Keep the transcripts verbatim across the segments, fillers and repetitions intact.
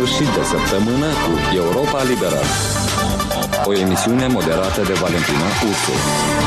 sfârșit de săptămână cu Europa Liberă, o emisiune moderată de Valentina Ursu.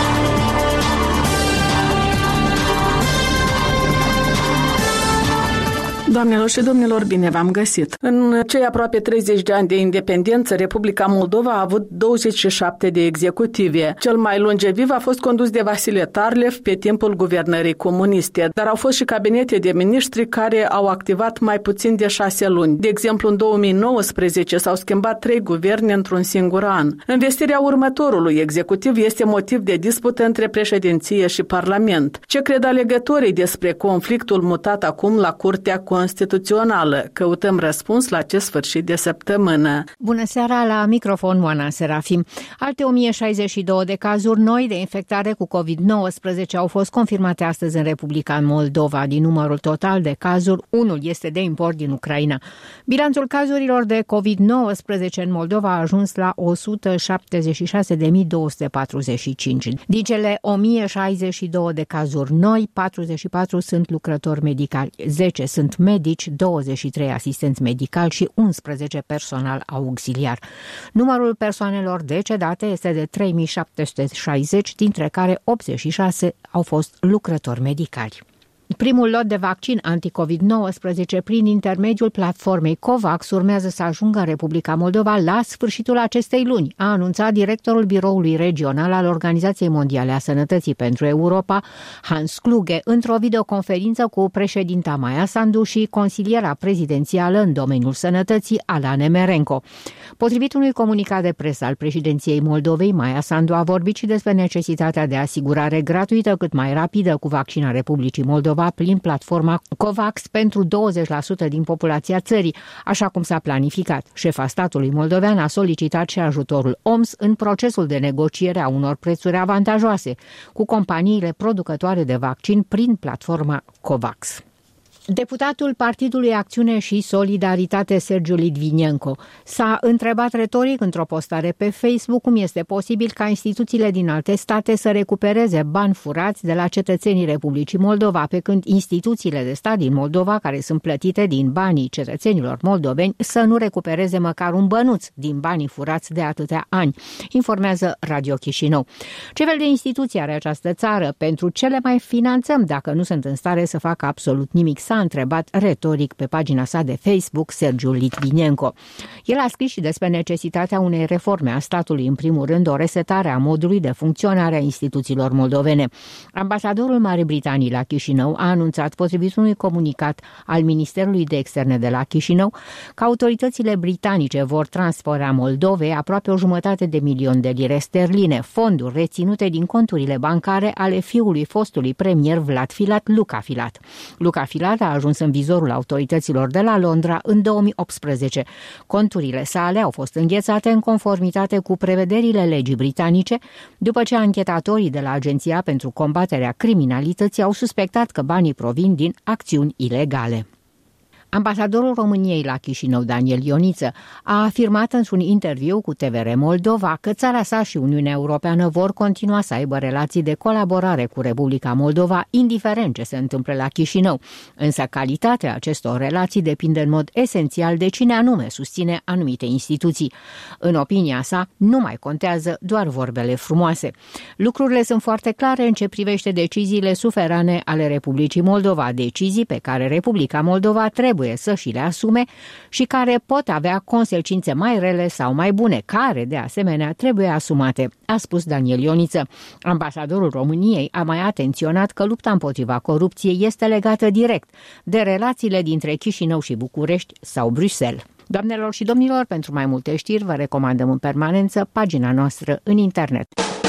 Doamnelor și domnilor, bine v-am găsit! În cei aproape treizeci de ani de independență, Republica Moldova a avut douăzeci și șapte de executive. Cel mai longeviv a fost condus de Vasile Tarlev pe timpul guvernării comuniste, dar au fost și cabinete de miniștri care au activat mai puțin de șase luni. De exemplu, în două mii nouăsprezece s-au schimbat trei guverne într-un singur an. Învestirea următorului executiv este motiv de dispută între președinție și Parlament. Ce cred alegătorii despre conflictul mutat acum la Curtea Constituțională? Căutăm răspuns la acest sfârșit de săptămână. Bună seara, la microfon Moana Serafim. Alte o mie șaizeci și două de cazuri noi de infectare cu covid nouăsprezece au fost confirmate astăzi în Republica Moldova. Din numărul total de cazuri, unul este de import din Ucraina. Bilanțul cazurilor de covid nouăsprezece în Moldova a ajuns la o sută șaptezeci și șase de mii două sute patruzeci și cinci. Din cele o mie șaizeci și două de cazuri noi, patruzeci și patru sunt lucrători medicali, zece sunt medici, douăzeci și trei asistenți medicali și unsprezece personal auxiliar. Numărul persoanelor decedate este de trei mii șapte sute șaizeci, dintre care optzeci și șase au fost lucrători medicali. Primul lot de vaccin anti-covid nouăsprezece prin intermediul platformei COVAX urmează să ajungă în Republica Moldova la sfârșitul acestei luni, a anunțat directorul biroului regional al Organizației Mondiale a Sănătății pentru Europa, Hans Kluge, într-o videoconferință cu președinta Maia Sandu și consiliera prezidențială în domeniul sănătății, Ala Nemerenko. Potrivit unui comunicat de presă al președinției Moldovei, Maia Sandu a vorbit și despre necesitatea de asigurare gratuită cât mai rapidă cu vaccin a Republicii Moldova prin platforma COVAX pentru douăzeci la sută din populația țării, așa cum s-a planificat. Șefa statului moldovean a solicitat și ajutorul O M S în procesul de negociere a unor prețuri avantajoase cu companiile producătoare de vaccin prin platforma COVAX. Deputatul Partidului Acțiune și Solidaritate Sergiu Litvinenko s-a întrebat retoric într-o postare pe Facebook cum este posibil ca instituțiile din alte state să recupereze bani furați de la cetățenii Republicii Moldova, pe când instituțiile de stat din Moldova, care sunt plătite din banii cetățenilor moldoveni, să nu recupereze măcar un bănuț din banii furați de atâtea ani, informează Radio Chișinău. Ce fel de instituție are această țară? Pentru ce le mai finanțăm dacă nu sunt în stare să facă absolut nimic? S-a întrebat retoric pe pagina sa de Facebook Sergiu Litvinenko. El a scris și despre necesitatea unei reforme a statului, în primul rând o resetare a modului de funcționare a instituțiilor moldovene. Ambasadorul Marii Britanii la Chișinău a anunțat, potrivit unui comunicat al Ministerului de Externe de la Chișinău, că autoritățile britanice vor transfera Moldovei aproape o jumătate de milion de lire sterline, fonduri reținute din conturile bancare ale fiului fostului premier Vlad Filat, Luca Filat. Luca Filat a ajuns în vizorul autorităților de la Londra în două mii optsprezece. Conturile sale au fost înghețate în conformitate cu prevederile legii britanice, după ce anchetatorii de la Agenția pentru Combaterea Criminalității au suspectat că banii provin din acțiuni ilegale. Ambasadorul României la Chișinău, Daniel Ioniță, a afirmat într-un interviu cu T V R Moldova că țara sa și Uniunea Europeană vor continua să aibă relații de colaborare cu Republica Moldova, indiferent ce se întâmplă la Chișinău. Însă calitatea acestor relații depinde în mod esențial de cine anume susține anumite instituții. În opinia sa, nu mai contează doar vorbele frumoase. Lucrurile sunt foarte clare în ce privește deciziile suverane ale Republicii Moldova, decizii pe care Republica Moldova trebuie să și le asume și care pot avea consecințe mai rele sau mai bune, care, de asemenea, trebuie asumate, a spus Daniel Ioniță. Ambasadorul României a mai atenționat că lupta împotriva corupției este legată direct de relațiile dintre Chișinău și București sau Bruxelles. Doamnelor și domnilor, pentru mai multe știri vă recomandăm în permanență pagina noastră în internet.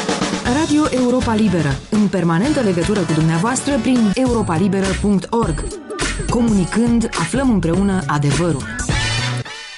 Radio Europa Liberă, în permanentă legătură cu dumneavoastră prin europa liberă punct org. Comunicând, aflăm împreună adevărul.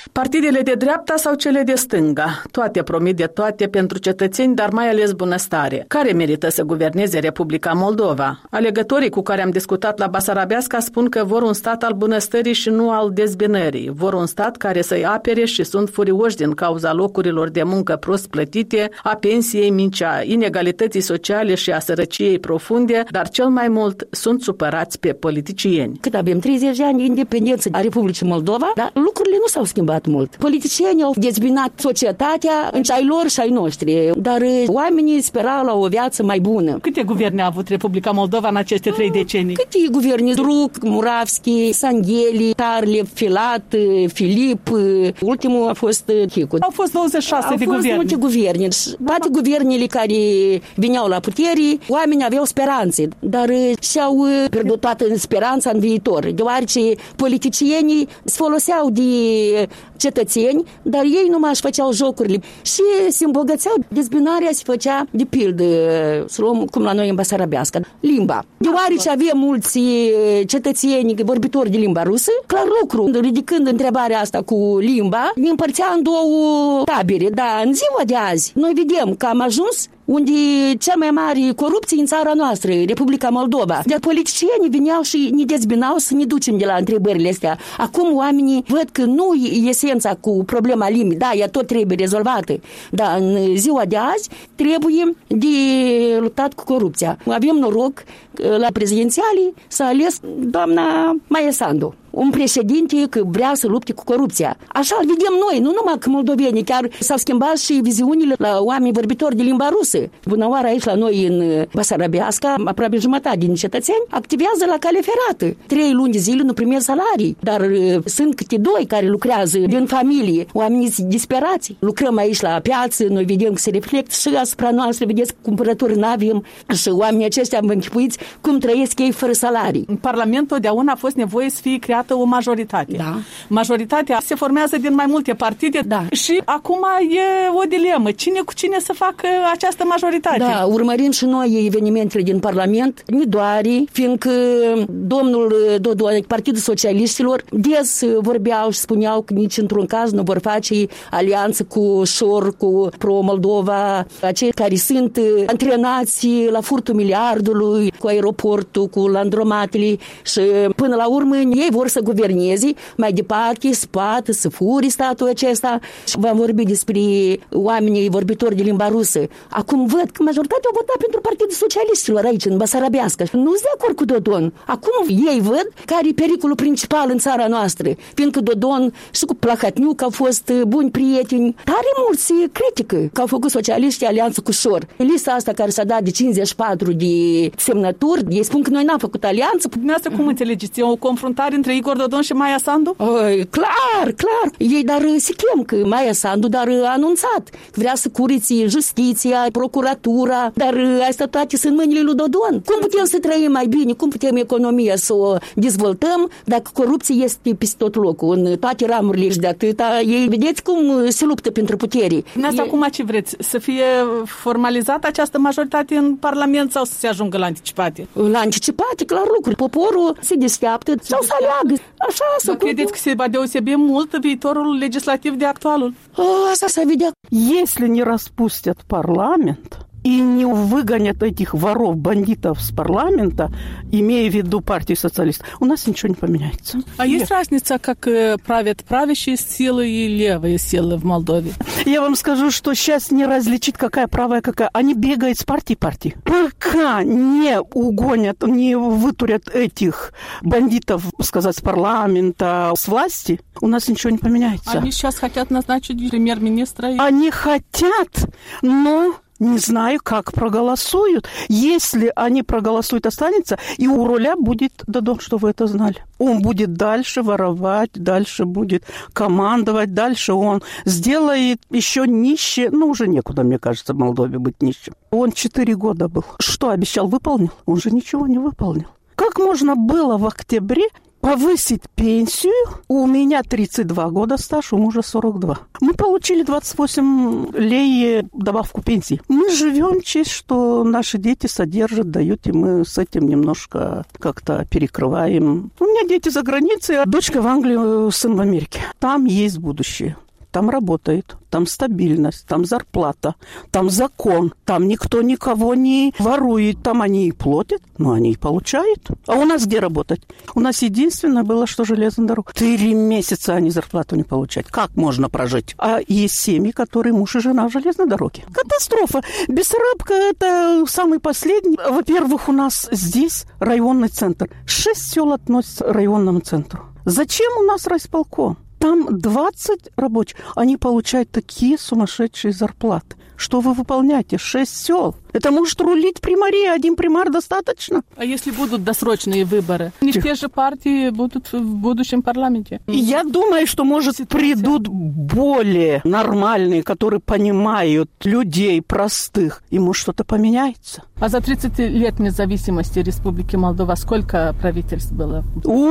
Partidele de dreapta sau cele de stânga, toate promit de toate pentru cetățeni, dar mai ales bunăstare. Care merită să guverneze Republica Moldova? Alegătorii cu care am discutat la Basarabeasca spun că vor un stat al bunăstării și nu al dezbinării. Vor un stat care să-i apere și sunt furioși din cauza locurilor de muncă prost plătite, a pensiei mici, a inegalității sociale și a sărăciei profunde, dar cel mai mult sunt supărați pe politicieni. Cât avem treizeci de ani de independență a Republicii Moldova, dar lucrurile nu s-au schimbat mult. Politicienii au dezbinat societatea în ai lor și ai noștri, dar oamenii sperau la o viață mai bună. Câte guverne a avut Republica Moldova în aceste trei decenii? Câte guverne? Druc, Muravski, Sangheli, Tarlev, Filat, Filip, ultimul a fost Chicu. Au fost douăzeci și șase de guverne. Au fost multe guverne. Toate guvernele care veneau la putere, oamenii aveau speranțe, dar și-au pierdut toată speranța în viitor, deoarece politicienii se foloseau de cetățeni, dar ei nu mai își făceau jocurile și se îmbogățeau. Dezbinarea se făcea de pildă, să luăm cum la noi în Basarabeasca, limba. Deoarece avem mulți cetățeni vorbitori de limba rusă, clar lucru, ridicând întrebarea asta cu limba, ne împărțea în două tabere, dar în ziua de azi noi vedem că am ajuns unde cea mai mare corupție în țara noastră, Republica Moldova. Dar politicienii veneau și ne dezbinau să ne ducem de la întrebările astea. Acum oamenii văd că nu e esența cu problema limbii. Da, ea tot trebuie rezolvată. Dar în ziua de azi trebuie de luptat cu corupția. Avem noroc la prezidențialii s-a ales doamna Maia Sandu, un președinte că vrea să lupte cu corupția. Așa îl vedem noi, nu numai că moldovenii, chiar s-au schimbat și viziunile la oameni vorbitori de limba rusă. Bună oară, aici la noi în Basarabeasca, aproape jumătate din cetățeni activează la cale ferată. Trei luni de zile nu primesc salarii, dar uh, sunt câte doi care lucrează din familie. Oamenii sunt disperați. Lucrăm aici la piață, noi vedem că se reflectă și asupra noastră, vedeți că cumpărături n-avem și oamenii aceștia am închipuiți cum trăiesc ei fără salarii. În Parlament totdeauna a fost nevoie să fie creată o majoritate. Da. Majoritatea se formează din mai multe partide, da. Și acum e o dilemă. Cine cu cine să facă această majoritate? Da, urmărim și noi evenimentele din Parlament, ne doare, fiindcă domnul Dodon, Partidul Socialiștilor, des vorbeau și spuneau că nici într-un caz nu vor face alianță cu Șor, cu Pro-Moldova, acei care sunt antrenați la furtul miliardului, cu aeroportul, cu landromatele și până la urmă ei vor să guverneze mai departe, spate, să furi statul acesta. Și v-am vorbit despre oamenii vorbitori de limba rusă. Acum văd că majoritatea au votat pentru Partidul Socialiștilor aici, în Basarabeasca. Nu sunt de acord cu Dodon. Acum ei văd care e pericolul principal în țara noastră. Fiindcă Dodon și cu Plahatniuc au fost buni prieteni. Tare mulți critică că au făcut socialiștii alianță cu Șor. Lista asta care s-a dat de cincizeci și patru de semnături, ei spun că noi n-am făcut alianță. Dumneavoastră cum înțelegeți? E o confruntare între Igor Dodon și Maia Sandu? Oi, clar, clar. Ei dar se chem că Maia Sandu dar a anunțat că vrea să curețe justiția, procuratura, dar astea toate sunt mâinile lui Dodon. Cum putem să trăim mai bine? Cum putem economia să o dezvoltăm dacă corupția este peste tot locul, în toate ramurile și de atâta? Ei, vedeți cum se luptă pentru putere. Asta acum ce vreți? Să fie formalizată această majoritate în Parlament sau să se ajungă la anticipate? La anticipate, clar lucru. Poporul se deșteaptă sau să aleagă. Așa să... Dar credeți că se va deosebi mult viitorul legislativ de actualul? O, asta să vedea. Если не распустят парламент и не выгонят этих воров, бандитов с парламента, имея в виду партию социалистов, у нас ничего не поменяется. А есть разница, как правят правящие силы и левые силы в Молдове? Я вам скажу, что сейчас не различить, какая правая, какая. Они бегают с партии партии. Пока не угонят, не вытурят этих бандитов, сказать, с парламента, с власти, у нас ничего не поменяется. Они сейчас хотят назначить премьер-министра. Они хотят, но... Не знаю, как проголосуют. Если они проголосуют, останется, и у руля будет Додон, что вы это знали. Он будет дальше воровать, дальше будет командовать, дальше он сделает еще нище. Ну, уже некуда, мне кажется, в Молдове быть нищим. Он четыре года был. Что обещал, выполнил? Он же ничего не выполнил. Как можно было в октябре повысить пенсию. У меня тридцать два года стаж, у мужа сорок два. Мы получили двадцать восемь лей добавку пенсии. Мы живем честь, что наши дети содержат, дают, и мы с этим немножко как-то перекрываем. У меня дети за границей, а дочка в Англии, сын в Америке. Там есть будущее. Там работает, там стабильность, там зарплата, там закон, там никто никого не ворует, там они и платят, но они и получают. А у нас где работать? У нас единственное было, что железная дорога. Три месяца они зарплату не получают. Как можно прожить? А есть семьи, которые муж и жена в железной дороге. Катастрофа. Бессарабка – это самый последний. Во-первых, у нас здесь районный центр. Шесть сел относятся к районному центру. Зачем у нас райисполком? Там двадцать рабочих. Они получают такие сумасшедшие зарплаты. Что вы выполняете? Шесть сел. Это может рулить примария. Один примар достаточно. А если будут досрочные выборы? Не те же партии будут в будущем парламенте? Я думаю, что, может, придут более нормальные, которые понимают людей простых. И, может, что-то поменяется. А за тридцать лет независимости Республики Молдова сколько правительств было?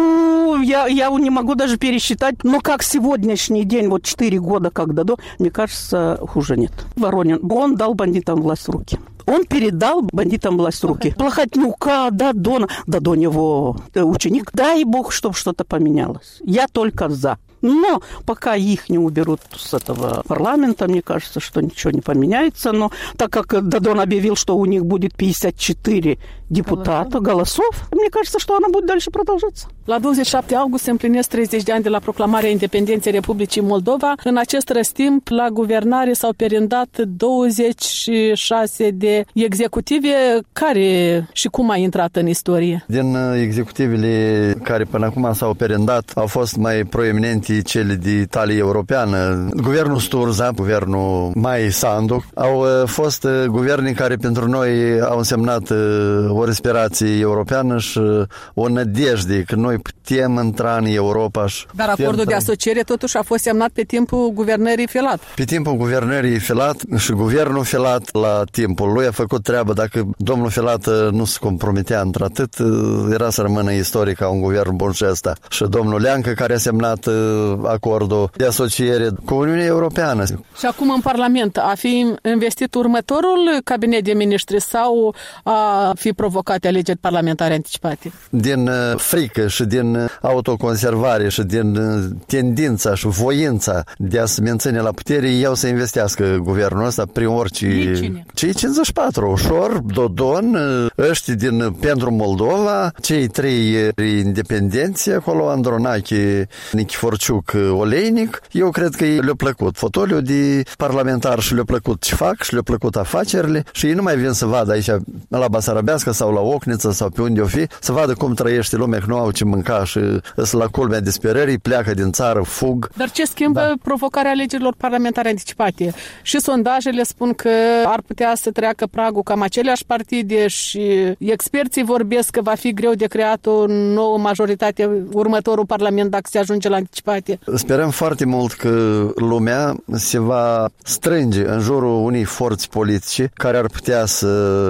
У, я, я не могу даже пересчитать. Но как сегодняшний день, вот четыре года, как Дадон, мне кажется, хуже нет. Воронин, он дал бандитам власть в руки. Он передал бандитам власть в руки. Плохотнюка, Дадона. Дадон его ученик. Дай бог, чтобы что-то поменялось. Я только за. Но пока их не уберут с этого парламента, мне кажется, что ничего не поменяется. Но так как Дадон объявил, что у них будет пятьдесят четыре депутата, голосов, мне кажется, что она будет дальше продолжаться. La douăzeci și șapte august se împlinesc treizeci de ani de la proclamarea independenței Republicii Moldova. În acest răstimp, la guvernare s-au perindat douăzeci și șase de executive. Care și cum a intrat în istorie? Din executivele care până acum s-au perindat au fost mai proeminenti cele de Italia Europeană. Guvernul Sturza, guvernul Mai Sandu, au fost guverne care pentru noi au însemnat o respirație europeană și o nădejde că noi putem intra în Europa. Dar acordul de asociere totuși a fost semnat pe timpul guvernării Filat. Pe timpul guvernării Filat și guvernul Filat la timpul lui a făcut treabă. Dacă domnul Filat nu se compromitea într-atât, era să rămână istoric ca un guvern bun și ăsta. Și domnul Leancă care a semnat acordul de asociere cu Uniunea Europeană. Și acum în Parlament a fi investit următorul cabinet de miniștri sau a fi provocate alegeri parlamentare anticipate? Din frică și din autoconservare și din tendința și voința de a se menține la putere, eu să investească guvernul ăsta prin orice... Cei cincizeci și patru, Ușor, Dodon, ăștia din Pentru Moldova, cei trei independenți acolo, Andronache, Nichiforciuc, Oleinic, eu cred că le-a plăcut fotoliul de parlamentar și le-a plăcut ce fac și le-a plăcut afacerile și ei nu mai vin să vadă aici la Basarabească sau la Ocniță sau pe unde o fi, să vadă cum trăiește lumea, că nu au ce mânca și sunt la culmea disperării, pleacă din țară, fug. Dar ce schimbă da. provocarea alegerilor parlamentare anticipate? Și sondajele spun că ar putea să treacă pragul cam aceleași partide și experții vorbesc că va fi greu de creat o nouă majoritate următorul parlament dacă se ajunge la anticipate. Sperăm foarte mult că lumea se va strânge în jurul unei forți politice care ar putea să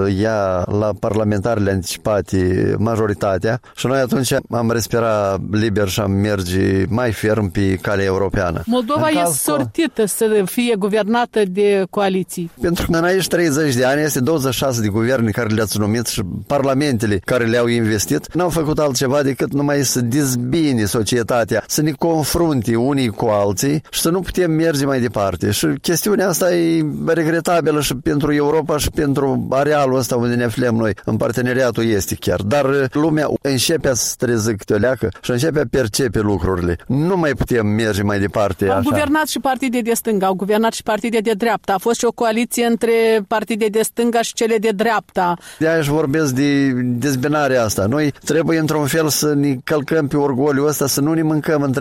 ia la parlamentarele anticipate majoritatea și noi atunci am respira liber și am merge mai ferm pe calea europeană. Moldova e sortită să fie guvernată de coaliții. Pentru că în aici treizeci de ani este douăzeci și șase de guverne care le-ați numit și parlamentele care le-au investit n-au făcut altceva decât numai să dezbine societatea, să ne confrunte unii cu alții și să nu putem merge mai departe. Și chestiunea asta e regretabilă și pentru Europa și pentru arealul ăsta unde ne aflăm noi, în parteneriatul estic chiar. Dar lumea începe să treză câte o leacă și începe a percepe lucrurile. Nu mai putem merge mai departe au așa. Au guvernat și partide de stânga, au guvernat și partide de dreapta. A fost și o coaliție între partide de stânga și cele de dreapta. De-aia își vorbesc de dezbinarea asta. Noi trebuie într-un fel să ne călcăm pe orgoliul ăsta, să nu ne mâncăm între noi, cum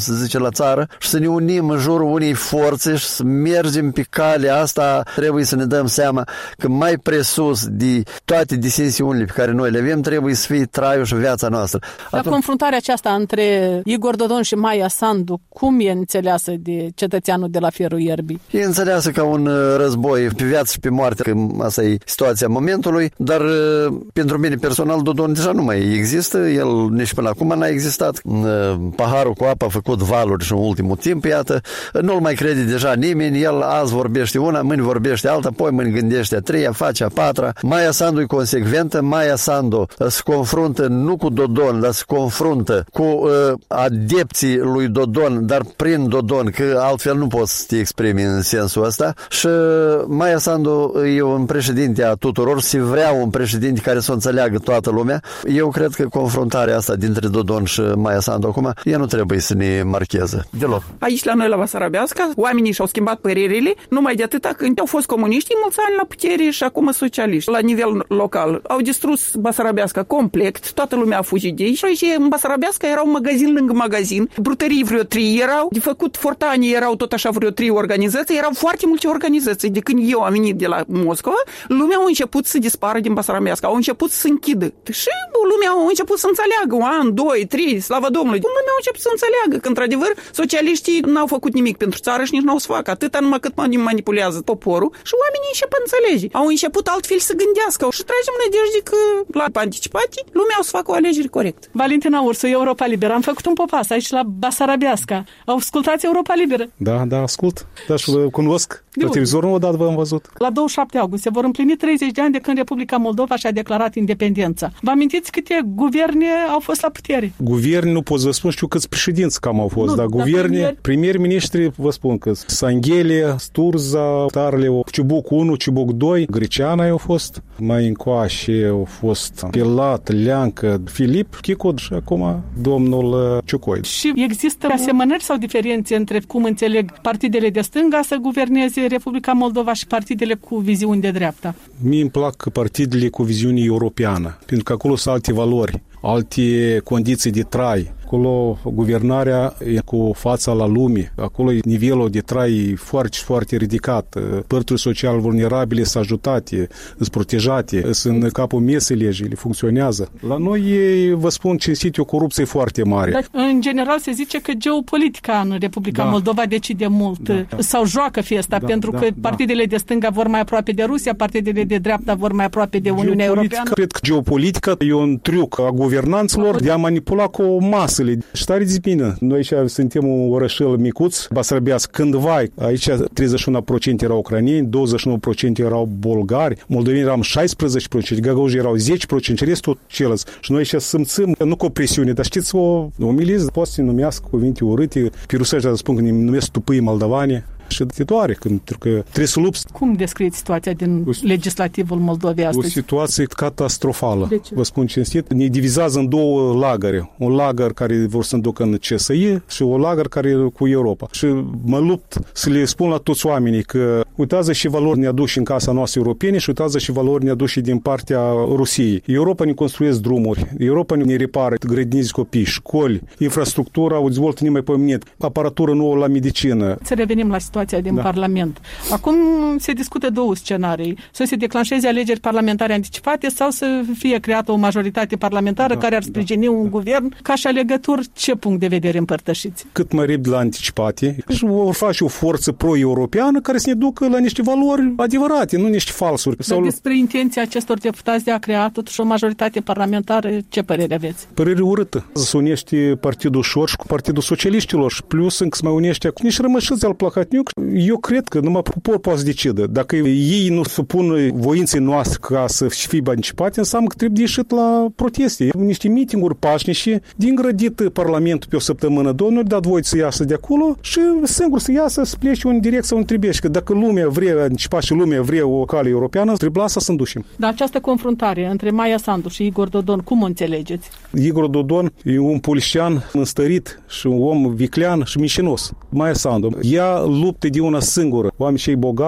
se zice, la țară și să ne unim în jurul unei forțe și să mergem pe calea asta. Trebuie să ne dăm seama că mai presus de toate disensiunile pe care noi le avem, trebuie să fie traiul și viața noastră. La Atunci... confruntarea aceasta între Igor Dodon și Maia Sandu, cum e înțeleasă de cetățeanul de la Fierul Ierbii? E înțeleasă ca un război pe viață și pe moarte, că asta e situația momentului, dar pentru mine personal Dodon deja nu mai există, el nici până acum n-a existat. Paharul cu apă a făcut valuri și în ultimul timp, iată, nu-l mai crede deja nimeni, el azi vorbește una, mâine vorbește alta, apoi mâine gândește a treia, face a patra. Maia Sandu e consecventă, Maia Sandu se confruntă nu cu Dodon, dar se confruntă cu uh, adepții lui Dodon, dar prin Dodon, că altfel nu poți să te exprimi în sensul ăsta. Și Maia Sandu e un președinte a tuturor, se vrea un președinte care să o înțeleagă toată lumea. Eu cred că confruntarea asta dintre Dodon și Maia Sandu acum, ea nu trebuie să ne marcheze deloc. Aici la noi la Basarabeasca, oamenii și-au schimbat părerile, numai de atâta când au fost comuniști mulți ani la putere și acum socialiști. La nivel local au distrus Basarabeasca complet, toată lumea a fugit de ei și în Basarabeasca era un magazin lângă magazin, brutării vreo trei erau, de făcut fortanii erau tot așa vreo trei organizații, erau foarte multe organizații. De când eu am venit de la Moscova, lumea a început să dispară din Basarabeasca, au început să se închidă. Și lumea a început să înțeleagă, un an, doi, trei, slavă Domnului. Lumea a început să înțeleagă că, într-adevăr, socialiștii n-au făcut nimic pentru țară și nici n-au să facă, atâta numai cât manipulează poporul și oamenii început să înțelege. Au început altfel să gândească și tragem nădejde că la anticipate lumea o să facă o alegere corectă. Valentina Ursu, Europa Liberă. Am făcut un popas aici la Basarabeasca. Ascultați Europa Liberă? Da, da, ascult. Da, și vă cunosc. La televizor nu odată v-am văzut. La douăzeci și șapte august se vor împlini treizeci de ani de când Republica Moldova și-a declarat independența. Vă amintiți câte guverne au fost la putere? Guverne, nu pot să vă spun, știu câți președinți cam au fost, nu, dar guverne, premier... premier-ministri, vă spun că Sanghelia, Sturza, Tarleu, Ciubuc unu, Ciubuc doi, Greceana au fost, mai încoace au fost Pilat, Leancă, Filip, Chicod și acum domnul Ciucoi. Și există asemănări sau diferențe între cum înțeleg partidele de stânga să guverneze Republica Moldova și partidele cu viziuni de dreapta? Mie îmi plac partidele cu viziune europeană, pentru că acolo sunt alte valori, alte condiții de trai. Acolo guvernarea e cu fața la lume, acolo nivelul de trai foarte, foarte ridicat, părțile sociale vulnerabile sunt ajutate, sunt protejate, sunt în capul mesei legile, funcționează. La noi, vă spun cinstit, o corupție foarte mare. Dar, în general, se zice că geopolitica în Republica da. Moldova decide mult da, da. sau joacă fiesta, da, pentru da, că da. partidele de stânga vor mai aproape de Rusia, partidele de dreapta vor mai aproape de Uniunea Europeană. Cred că geopolitica e un truc a guvernanților de a manipula cu o masă. Și tare de bine. Noi aici suntem un orășel micuț, Basarabeasca. Cândva aici treizeci și unu la sută erau ucraineni, douăzeci și nouă la sută erau bulgari, moldoveni eram șaisprezece la sută, gagauzi erau zece la sută, restul ceilalți. Și noi aici simțim, nu cu o presiune, dar știți, o, o miliză poate să numească cuvinte urâte, pe rusăși să spun că ne numesc tupâi moldovani. Și te doare, pentru că trebuie să lupți. Cum descrieți situația din legislativul Moldovei astăzi? O situație catastrofală. Vă spun cinstit. Ne divizează în două lagăre. Un lagăr care vor să înducă în C S I și un lagăr care cu Europa. Și mă lupt să le spun la toți oamenii că uitați și valori ne aduși în casa noastră europene și uitați și valori ne aduși din partea Rusiei. Europa ne construiesc drumuri, Europa ne repară grădiniți copii, școli, infrastructura o dezvoltă nemaipomenit, aparatură nouă la medicină. Să revenim la situația din da. Parlament. Acum se discută două scenarii. Să se declanșeze alegeri parlamentare anticipate sau să fie creată o majoritate parlamentară da, care ar sprijini da, un da. guvern. Ca și alegători, ce punct de vedere împărtășiți? Cât mai repede la anticipate și vor face o forță pro-europeană care să ne ducă la niște valori adevărate, nu niște falsuri. Dar sau... despre intenția acestor deputați de a crea totuși o majoritate parlamentară, ce părere aveți? Părere urâtă. Se unește Partidul Șor și cu Partidul Socialiștilor și plus încă se mai unește cu niște rămășiți al Plahotniuc. Eu cred că numai popor poate să decide. Dacă ei nu supun voinței noastre ca să fie anticipate, înseamnă că trebuie ieșit la proteste. Niște mitinguri pașnice, din grădit Parlamentul pe o săptămână, două, nu-i dat voie să iasă de acolo și singur să iasă, să plece în direct sau în trebuie. Că dacă lumea vrea anticipat și lumea vrea o cale europeană, trebuie să se îndușim. Dar această confruntare între Maia Sandu și Igor Dodon, cum o înțelegeți? Igor Dodon e un polițian înstărit și un om viclean și mișinos. Maia Sandu, ea luptă de una singură. Oameni cei bogați,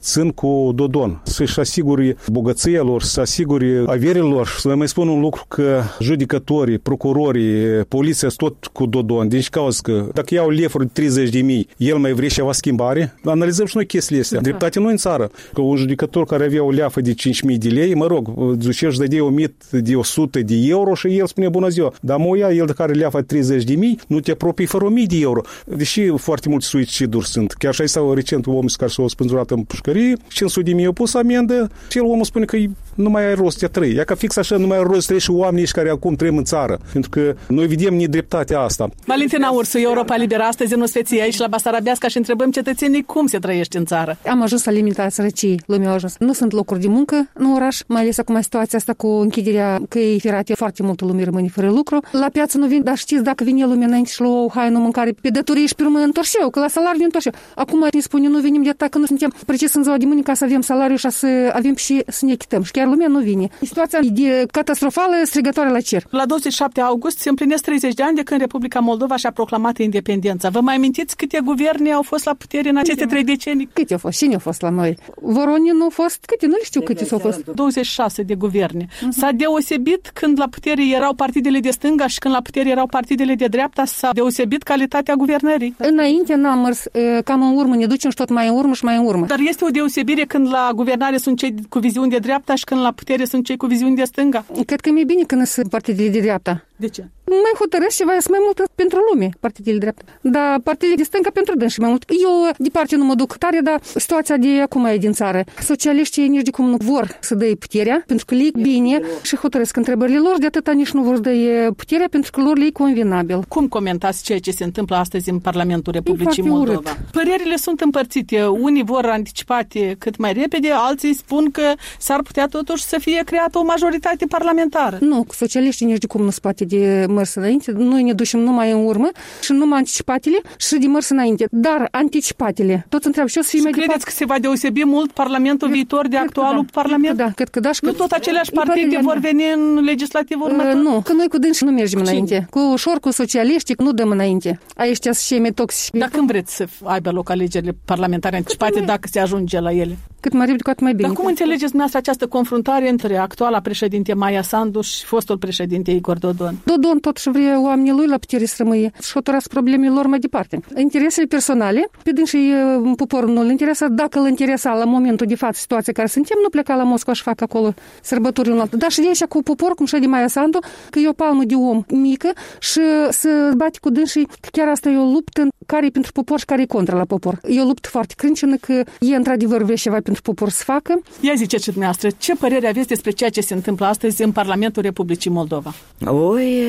țin cu Dodon, să-și asigure bogăția lor, să asigure averile lor. Să mai spun un lucru că judecătorii, procurorii, poliția sunt tot cu Dodon. Deci cauza că dacă iau lefuri de treizeci de mii, el mai vrea ceva schimbare, analizăm și noi chestiile astea. Dreptate noi în țară. Că un judecător care avea o leafă de cinci mii de lei, mă rog, duce și dădea o mie de o sută de euro și el spune bună ziua. Dar mă ia el de care leafă treizeci de mii, nu te apropii fără o mie de euro. Deși foarte mulți suiciduri sunt. Chiar și sau recent omul care s-a spânzurat în pușcărie, cinci sute de mii au pus amendă și el omul spune că nu mai ai rost de trăi. Ia că fix așa nu mai ai rost de trăi și oamenii care acum trăim în țară. Pentru că noi vedem nedreptatea asta. Valentina Ursu, Europa Liberă, astăzi în Osveția aici la Basarabeasca și întrebăm cetățenii cum se trăiește în țară. Am ajuns la limita sărăciei, lumea a ajuns. Nu sunt locuri de muncă în oraș, mai ales acum situația asta cu închiderea căii ferate, foarte multă lume rămâne fără lucru. La piață nu vin, dar știți, dacă vine lumea înainte și lua o haină, mâncare, pe datorii și pe urmă întorșeu, că la salariu întorșeu. Acum ne spune, nu venim de atât, că nu suntem precis în ziua de mâine ca să avem salariu și să avem și să ne achităm. Și chiar lumea nu vine. Situația e catastrofală, strigătoare la cer. La douăzeci și șapte august se împlinesc treizeci de ani de când Republica Moldova și-a proclamat independența. Vă mai amintiți câte guverne au fost la putere în aceste trei decenii? Câte au fost? Cine au fost la noi? Voronin au fost? Câte? Nu le știu câte au fost. douăzeci și șase de guverne. Uh-huh. S-a deosebit când la putere erau partidele de stânga și când la putere erau partidele de dreapta, s-a deosebit calitatea guvernării. Înainte n-am mers cam în urmă, ne ducem și tot mai în urmă și mai în urmă. Dar este o deosebire când la guvernare sunt cei cu viziuni de dreapta și când la putere sunt cei cu viziuni de stânga? Cred că e mai bine când sunt partidele de dreapta. De ce? Mai hotărăsc ceva, sunt mai mult pentru lume, partidele dreapta. Dar partidele de stânga pentru dânsi mai mult. Eu de parte nu mă duc tare, dar situația de acum e din țară. Socialiștii nici de cum nu vor să dea puterea, pentru că le bine și hotărăsc întrebările lor, de atâta nici nu vor să dea puterea, pentru că lor le e convenabil. Cum comentați ceea ce se întâmplă astăzi în Parlamentul Republicii Moldova? Urât. Părerile sunt împărțite. Unii vor anticipate cât mai repede, alții spun că s-ar putea totuși să fie creată o majoritate parlamentară. Nu, socialiștii nici de cum nu se poate de mers înainte. Noi ne ducem numai în urmă și numai anticipatele și de mers înainte. Dar anticipatele, toți întreabă și o să fie mai credeți departe. că se va deosebi mult Parlamentul cred, viitor de cred actualul da, Parlament? Da, cred că da. Și nu cred, tot aceleași partide vor veni în legislativ următor? Uh, nu, că noi cu dânsi nu mergem cu înainte. Cu ușor, cu socialiști, nu dăm înainte. Aici sunt cei mai toxici. Dar când vreți să aibă loc alegerile parlamentare anticipate dacă se ajunge la ele? Cât mai repede, cu atât mai bine. Dar cum înțelegeți dumneavoastră această confruntare între actuala președinte Maia Sandu și fostul președinte Igor Dodon? Dodon totuși vrea oamenii lui la putere să rămâie și hotărăsc problemele lor mai departe. Interesele personale, pe dânsii poporul nu îl interesa, dacă îl interesa la momentul de față situația care suntem, nu pleca la Moscova și fac acolo sărbători în altă. Dar și de aici cu popor, cum și de Maia Sandu, că e o palmă de om mică și să bate cu dânsii, că chiar asta e o luptă care e pentru popor și care e contra la popor. E o luptă foarte crâncenă, că e într-adevăr vrea ceva pentru popor să facă. Ia ziceți dumneavoastră, ce părere aveți despre ceea ce se întâmplă astăzi în Parlamentul Republicii Moldova? Oi,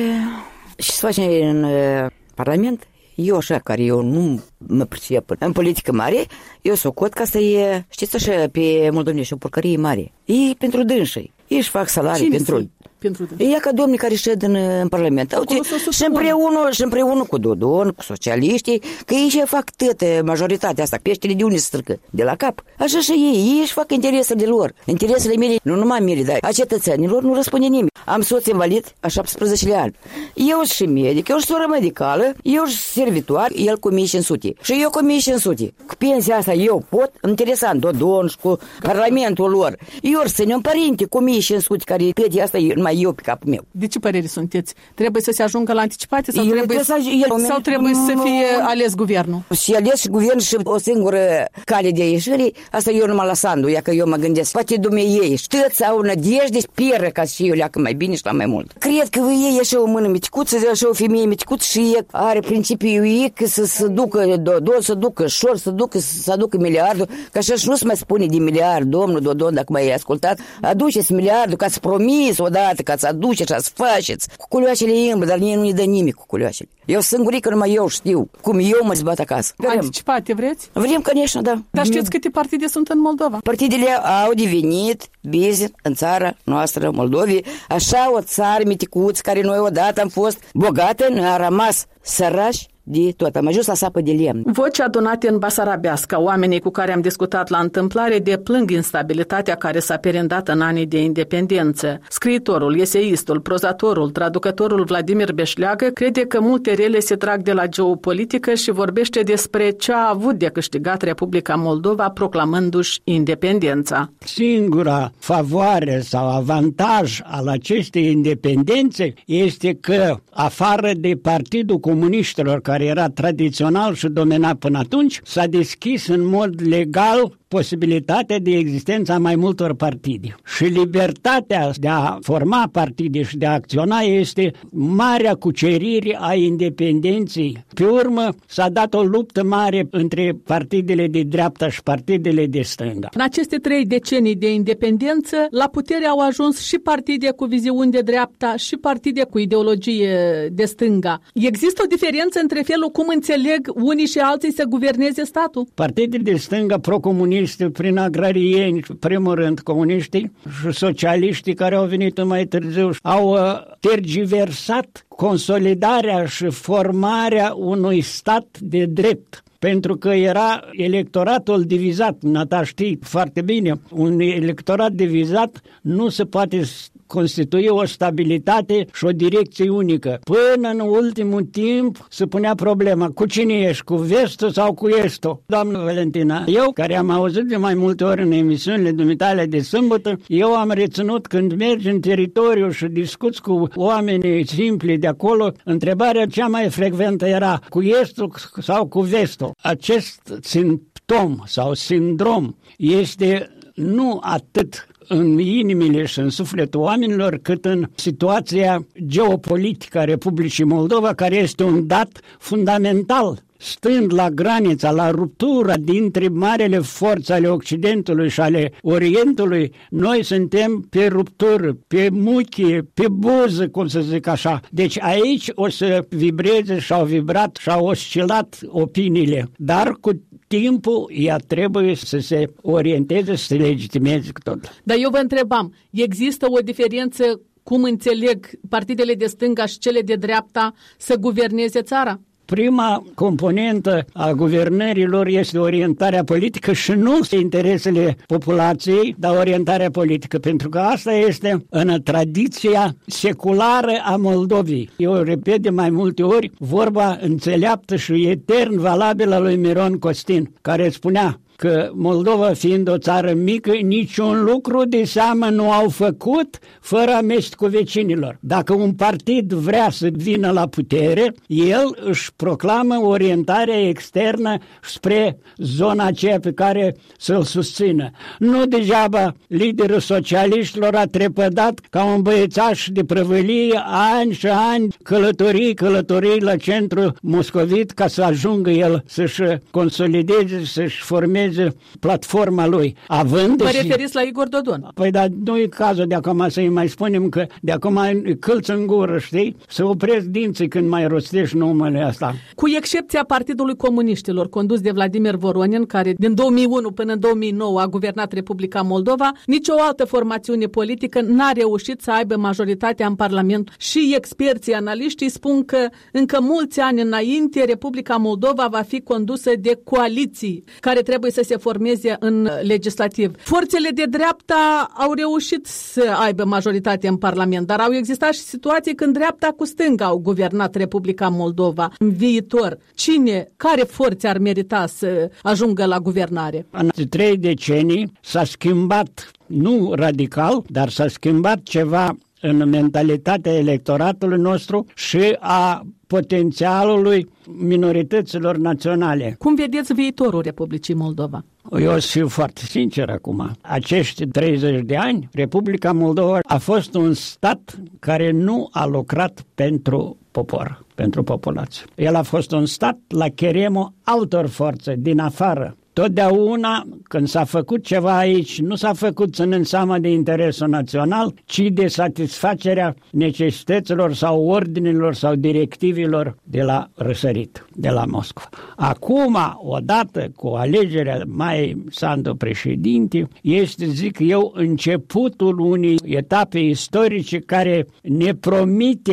și se face în Parlament, eu așa, care eu nu mă pricep în politică mare, eu socot ca să e, știți așa, pe moldovenești, o porcărie mare. E pentru dânsii. Ei își fac salarii Cine pentru... pentru e ca domnii care șed în, în Parlament. Uite, și împreună, și împreună cu Dodon, cu socialiștii, că ei și fac toată majoritatea asta, peștele de unde se strâcă? De la cap. Așa și ei, ei își fac interesele lor. Interesele mele, nu numai mele, dar a cetățenilor nu răspunde nimeni. Am soț invalid a șaptesprezece ani. Eu și medic, eu și soră medicală, eu și servitoare, el cu o mie cinci sute. Și eu cu o mie cinci sute. Cu pensia asta eu pot, interesant, Dodon și cu Parlamentul lor. Eu să ne-am părinte cu o mie cinci sute, care pe asta e numai eu pe capul meu. De ce părere sunteți? Trebuie să se ajungă la anticipate sau el trebuie, să, el, sau trebuie să fie ales guvernul? Și ales și guvern și o singură cale de ieșire, asta eu numai la Sandu, ia că eu mă gândesc, poate dumneiei, știți, au nădejde, speră ca și eu leacă mai bine și la mai mult. Cred că ei e și o mână miticuță, și o femeie miticuță și are principiul ei că să se ducă Dodon, să ducă șor, să ducă, să aducă miliardul, că așa și nu se mai spune de miliard, domnul Dodon, dacă mai ai ascultat, aduceți miliardul, ca să promis odată, ca să aduceți și să faceți. Cu culioașele îmbră, dar nu ne dă nimic cu culioașele. Eu singurică numai eu știu cum eu mă zbat acasă. Anticipate vreți? Vrem, конечно, da. Dar știți câte partide sunt în Moldova? Partidele au devenit business în țara noastră, Moldovei, așa o țară miticuță care noi odată am fost bogată, ne-a rămas sărași de tot. Am ajuns la sapă de lemn. Voci adunate în Basarabeasca, oamenii cu care am discutat la întâmplare deplâng instabilitatea care s-a perindat în anii de independență. Scriitorul, eseistul, prozatorul, traducătorul Vladimir Beșleagă crede că multe rele se trag de la geopolitică și vorbește despre ce a avut de câștigat Republica Moldova proclamându-și independența. Singura favoare sau avantaj al acestei independențe este că, afară de Partidul Comuniștilor, care era tradițional și domina până atunci, s-a deschis în mod legal posibilitatea de existența mai multor partide. Și libertatea de a forma partide și de a acționa este marea cucerire a independenței. Pe urmă s-a dat o luptă mare între partidele de dreapta și partidele de stânga. În aceste trei decenii de independență, la putere au ajuns și partide cu viziuni de dreapta și partide cu ideologie de stânga. Există o diferență între felul cum înțeleg unii și alții să guverneze statul? Partidele de stânga pro-comuniste, prin agrarieni, primul rând comuniștii și socialiștii care au venit mai târziu, au tergiversat consolidarea și formarea unui stat de drept. Pentru că era electoratul divizat, Nata știi foarte bine, un electorat divizat nu se poate constitui o stabilitate și o direcție unică. Până în ultimul timp se punea problema, cu cine ești, cu vestul sau cu estul? Doamnă Valentina, eu, care am auzit de mai multe ori în emisiunile dumitale de sâmbătă, eu am reținut când mergi în teritoriu și discuți cu oamenii simpli de acolo, întrebarea cea mai frecventă era cu estul sau cu vestul. Acest simptom sau sindrom este nu atât în inimile și în sufletul oamenilor, cât în situația geopolitică a Republicii Moldova, care este un dat fundamental. Stând la granița, la ruptura dintre marele forțe ale Occidentului și ale Orientului, noi suntem pe ruptură, pe muchie, pe buză, cum să zic așa. Deci aici o să vibreze și au vibrat și au oscilat opiniile, dar cu timpul ea trebuie să se orienteze, să se legitimeze cu tot. Dar eu vă întrebam, există o diferență cum înțeleg partidele de stânga și cele de dreapta să guverneze țara? Prima componentă a guvernărilor este orientarea politică și nu interesele populației, dar orientarea politică, pentru că asta este în tradiția seculară a Moldovei. Eu repet de mai multe ori vorba înțeleaptă și etern valabilă a lui Miron Costin, care spunea că Moldova, fiind o țară mică, niciun lucru de seamă nu au făcut fără amestecul vecinilor. Dacă un partid vrea să vină la putere, el își proclamă orientarea externă spre zona aceea pe care să-l susțină. Nu degeaba liderul socialiștilor a trepădat ca un băiețaș de prăvălie ani și ani, călătorii, călătorii la centru moscovit ca să ajungă el să-și consolideze, să-și formeze platforma lui. Având Vă și... referiți la Igor Dodon? Păi dar nu e cazul de acum să-i mai spunem că de acum câlți în gură, știi? Să opresc dinții când mai rostești numele ăsta. Cu excepția Partidului Comuniștilor, condus de Vladimir Voronin, care din două mii unu până în două mii nouă a guvernat Republica Moldova, nicio altă formațiune politică n-a reușit să aibă majoritatea în Parlament și experții analiștii spun că încă mulți ani înainte Republica Moldova va fi condusă de coaliții care trebuie să se formeze în legislativ. Forțele de dreapta au reușit să aibă majoritate în Parlament, dar au existat și situații când dreapta cu stânga au guvernat Republica Moldova. În viitor, cine, care forțe ar merita să ajungă la guvernare? În trei decenii s-a schimbat, nu radical, dar s-a schimbat ceva în mentalitatea electoratului nostru și a potențialului minorităților naționale. Cum vedeți viitorul Republicii Moldova? Eu o să fiu foarte sincer acum. Acești treizeci de ani, Republica Moldova a fost un stat care nu a lucrat pentru popor, pentru populație. El a fost un stat la cheremul altor forțe din afară. Totdeauna, când s-a făcut ceva aici, nu s-a făcut ținând seama de interesul național, ci de satisfacerea necesităților sau ordinilor sau directivelor de la răsărit, de la Moscova. Acum, odată cu alegerea Maiei Sandu președinte, este, zic eu, începutul unei etape istorice care ne promite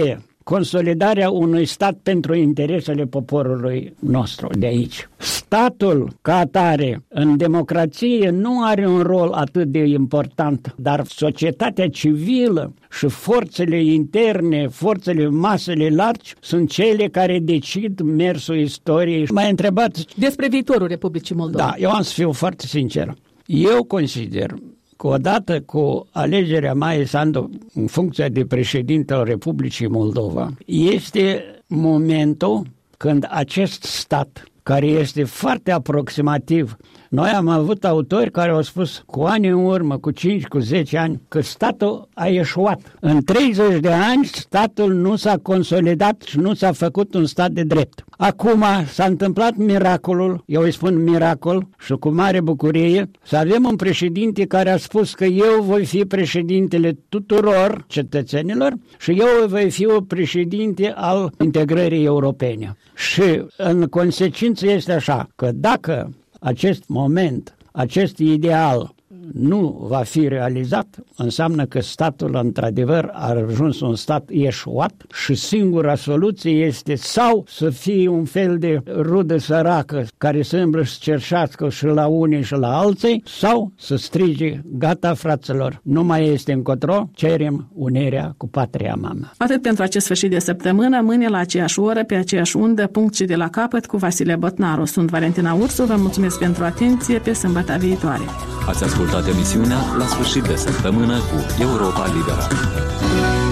consolidarea unui stat pentru interesele poporului nostru de aici. Statul ca atare în democrație nu are un rol atât de important, dar societatea civilă și forțele interne, forțele masele largi sunt cele care decid mersul istoriei. M-ai întrebat despre viitorul Republicii Moldova. Da, eu am să fiu foarte sincer. Eu consider că odată cu alegerea Maiei Sandu în funcția de președinte al Republicii Moldova, este momentul când acest stat, care este foarte aproximativ. Noi am avut autori care au spus cu ani în urmă, cu cinci, cu zece ani, că statul a eșuat. În treizeci de ani statul nu s-a consolidat și nu s-a făcut un stat de drept. Acum s-a întâmplat miracolul, eu îi spun miracol și cu mare bucurie, să avem un președinte care a spus că eu voi fi președintele tuturor cetățenilor și eu voi fi o președinte al integrării europene. Și în consecință este așa, că dacă acest moment, acest ideal nu va fi realizat, înseamnă că statul într-adevăr a ajuns un stat eșuat și singura soluție este sau să fie un fel de rudă săracă care să îmblă și cerșească și la unii și la alții, sau să strige, gata fraților, nu mai este încotro, cerem unirea cu patria mamă. Atât pentru acest sfârșit de săptămână, mâine la aceeași oră, pe aceeași undă, punct și de la capăt cu Vasile Botnaru. Sunt Valentina Ursu, vă mulțumesc pentru atenție, pe sâmbătă viitoare. Ați ascultat emisiunea La sfârșit de săptămână cu Europa Liberă.